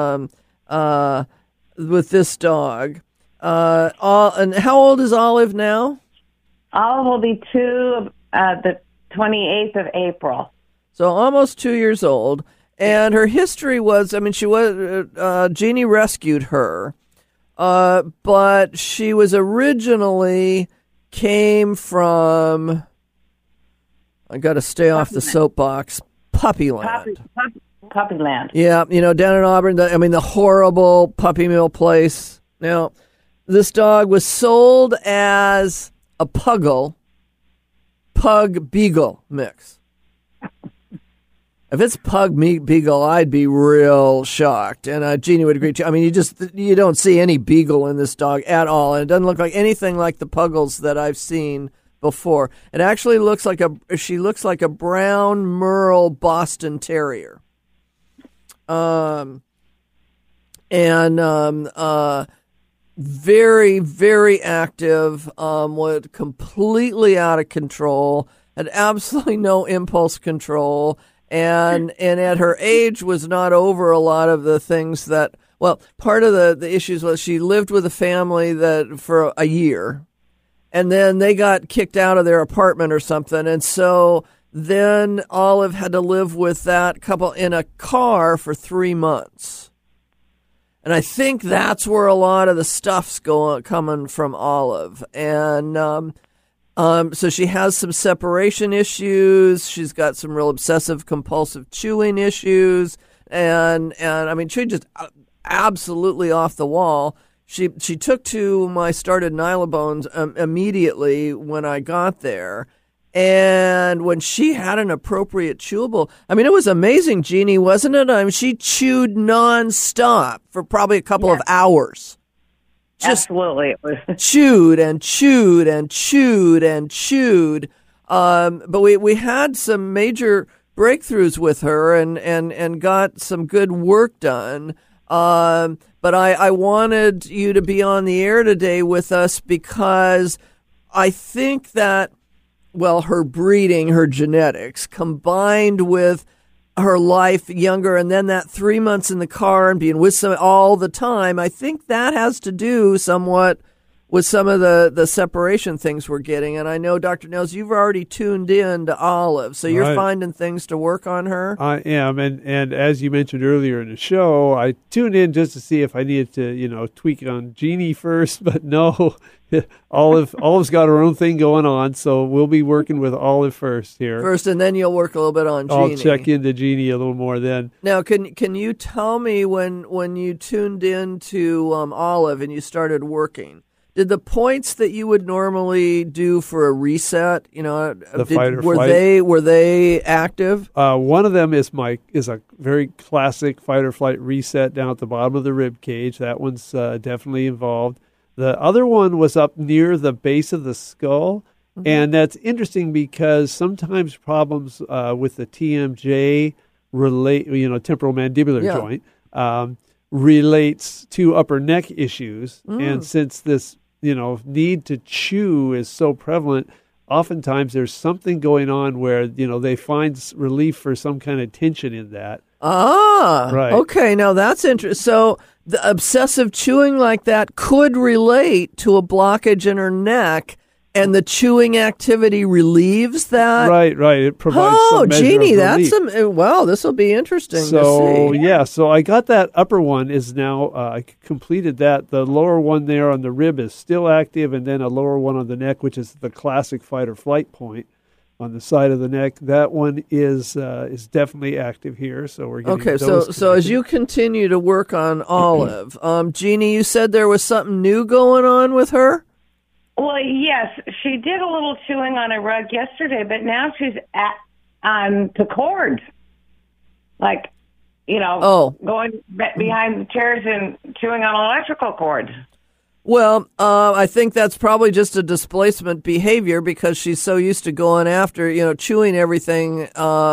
with this dog. And how old is Olive now? Olive will be 2 the 28th of April. So almost 2 years old. And her history was, she was Jeannie rescued her, but she was originally came from. I got to stay off the soapbox. Puppyland. Puppyland. Yeah, down in Auburn, the horrible puppy mill place. Now, this dog was sold as a pug-beagle mix. If it's pug-beagle, I'd be real shocked. And Jeannie would agree too. You don't see any beagle in this dog at all. And it doesn't look like anything like the puggles that I've seen before. It actually looks like she looks like a brown merle Boston Terrier. Very, very active, was completely out of control, had absolutely no impulse control, and at her age was not over a lot of the things that, well, part of the issues was she lived with a family that for a year, and then they got kicked out of their apartment or something. And so then Olive had to live with that couple in a car for 3 months. And I think that's where a lot of the stuff's coming from Olive. And so she has some separation issues. She's got some real obsessive compulsive chewing issues. And she just absolutely off the wall. She took to my started Nylabones immediately when I got there. And when she had an appropriate chewable, it was amazing, Jeannie, wasn't it? She chewed nonstop for probably a couple of hours. Just absolutely, it was chewed and chewed and chewed and chewed. But we had some major breakthroughs with her and got some good work done. But I wanted you to be on the air today with us because I think that, well, her breeding, her genetics, combined with her life younger and then that 3 months in the car and being with some all the time, I think that has to do somewhat with some of the separation things we're getting. And I know, Dr. Nels, you've already tuned in to Olive, so you're finding things to work on her. I am, and as you mentioned earlier in the show, I tuned in just to see if I needed to, tweak it on Jeannie first, but no, Olive's got her own thing going on, so we'll be working with Olive first here. First, and then you'll work a little bit on Jeannie. I'll check into Jeannie a little more then. Now, can you tell me when you tuned in to Olive and you started working, did the points that you would normally do for a reset, were they active? One of them is a very classic fight or flight reset down at the bottom of the rib cage. That one's definitely involved. The other one was up near the base of the skull, and that's interesting because sometimes problems with the TMJ relate, temporal mandibular joint, relates to upper neck issues, and since this need to chew is so prevalent, oftentimes there's something going on where, they find relief for some kind of tension in that. Right. Okay. Now that's interesting. So the obsessive chewing like that could relate to a blockage in her neck, and the chewing activity relieves that. Right. It provides some measure Jeannie, of that's relief. this will be interesting to see. Yeah, so I got that upper one is now, I completed that. The lower one there on the rib is still active, and then a lower one on the neck, which is the classic fight or flight point on the side of the neck. That one is definitely active here. So we're getting those so as you continue to work on Olive, Jeannie, you said there was something new going on with her? Well, yes, she did a little chewing on a rug yesterday, but now she's on the cords, going behind the chairs and chewing on electrical cords. Well, I think that's probably just a displacement behavior because she's so used to going after, chewing everything,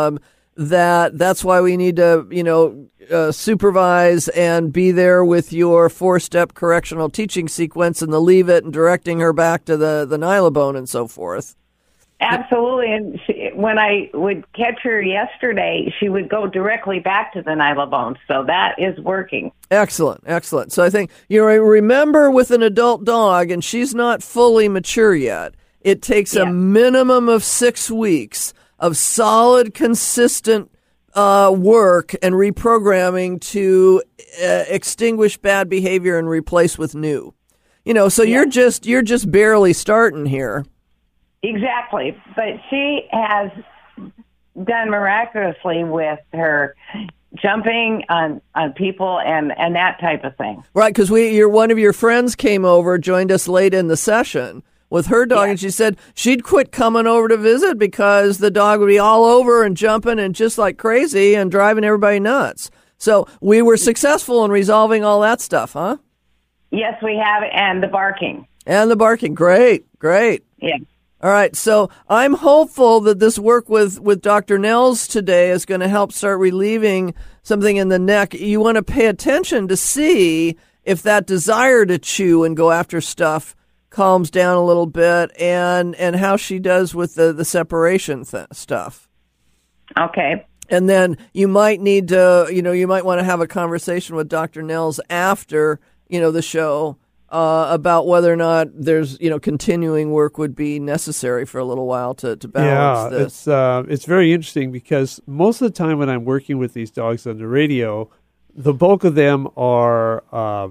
that's why we need to, supervise and be there with your 4-step correctional teaching sequence and the leave it and directing her back to the Nylabone and so forth. Absolutely. And when I would catch her yesterday, she would go directly back to the Nylabone. So that is working. Excellent. So I think, remember with an adult dog, and she's not fully mature yet, it takes a minimum of 6 weeks of solid, consistent work and reprogramming to extinguish bad behavior and replace with new. So you're just barely starting here. Exactly. But she has done miraculously with her jumping on people and that type of thing. Right, because one of your friends came over, joined us late in the session with her dog, and she said she'd quit coming over to visit because the dog would be all over and jumping and just like crazy and driving everybody nuts. So we were successful in resolving all that stuff, huh? Yes, we have, and the barking. Great. Yeah. All right, so I'm hopeful that this work with Dr. Nels today is going to help start relieving something in the neck. You want to pay attention to see if that desire to chew and go after stuff calms down a little bit, and how she does with the separation stuff. Okay. And then you might need to, you might want to have a conversation with Dr. Nels after, the show about whether or not there's, continuing work would be necessary for a little while to balance this. It's very interesting because most of the time when I'm working with these dogs on the radio, the bulk of them are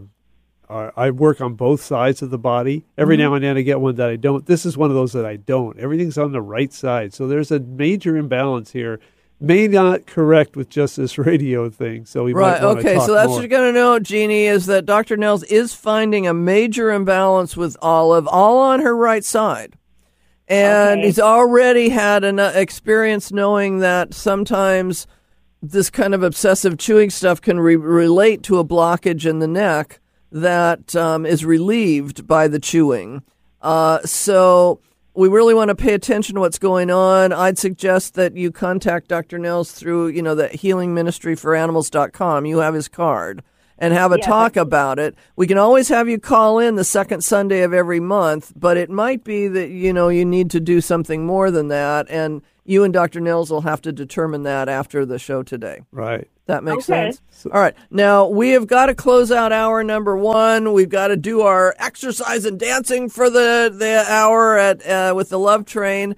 I work on both sides of the body. Every now and then I get one that I don't. This is one of those that I don't. Everything's on the right side. So there's a major imbalance here. May not correct with just this radio thing. So we might want to talk so that's more. what you're going to know, Jeannie, is that Dr. Nels is finding a major imbalance with Olive, all on her right side. And he's already had an experience knowing that sometimes this kind of obsessive chewing stuff can relate to a blockage in the neck that is relieved by the chewing. So we really want to pay attention to what's going on. I'd suggest that you contact Dr. Nels through, the healingministryforanimals.com. You have his card. And have a talk about it. We can always have you call in the second Sunday of every month, but it might be that, you need to do something more than that. And you and Dr. Nels will have to determine that after the show today. Right. That makes sense? All right. Now, we have got to close out hour number 1. We've got to do our exercise and dancing for the hour with the Love Train.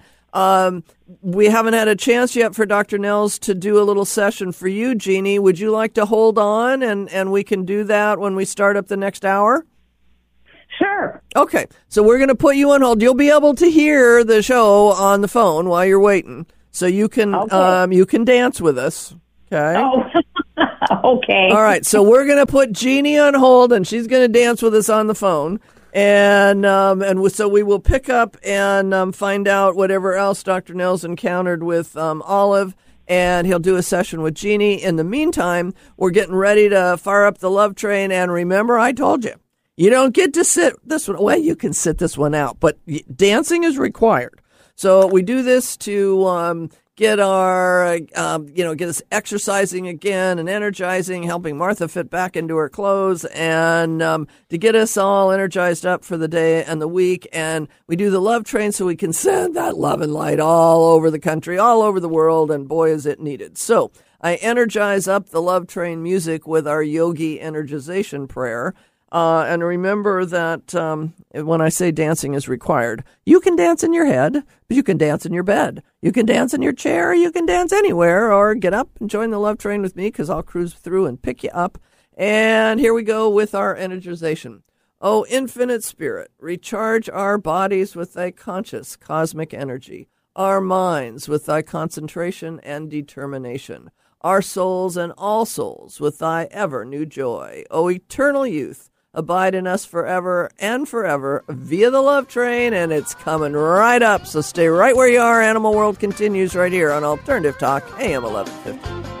We haven't had a chance yet for Dr. Nels to do a little session for you, Jeannie. Would you like to hold on and we can do that when we start up the next hour? Sure. Okay. So we're going to put you on hold. You'll be able to hear the show on the phone while you're waiting. So you can you can dance with us. Okay. Oh, okay. All right. So we're going to put Jeannie on hold and she's going to dance with us on the phone. And so we will pick up and find out whatever else Dr. Nels encountered with Olive, and he'll do a session with Jeannie. In the meantime, we're getting ready to fire up the Love Train. And remember, I told you, you don't get to sit this one. Well, you can sit this one out, but dancing is required. So we do this to get our, get us exercising again and energizing, helping Martha fit back into her clothes, and to get us all energized up for the day and the week. And we do the Love Train so we can send that love and light all over the country, all over the world, and boy, is it needed. So I energize up the Love Train music with our yogi energization prayer. And remember that when I say dancing is required, you can dance in your head, but you can dance in your bed. You can dance in your chair. You can dance anywhere, or get up and join the Love Train with me, because I'll cruise through and pick you up. And here we go with our energization. Oh, infinite spirit, recharge our bodies with thy conscious cosmic energy, our minds with thy concentration and determination, our souls and all souls with thy ever new joy. O eternal youth, abide in us forever and forever via the Love Train, and it's coming right up. So stay right where you are. Animal World continues right here on Alternative Talk, AM 1150.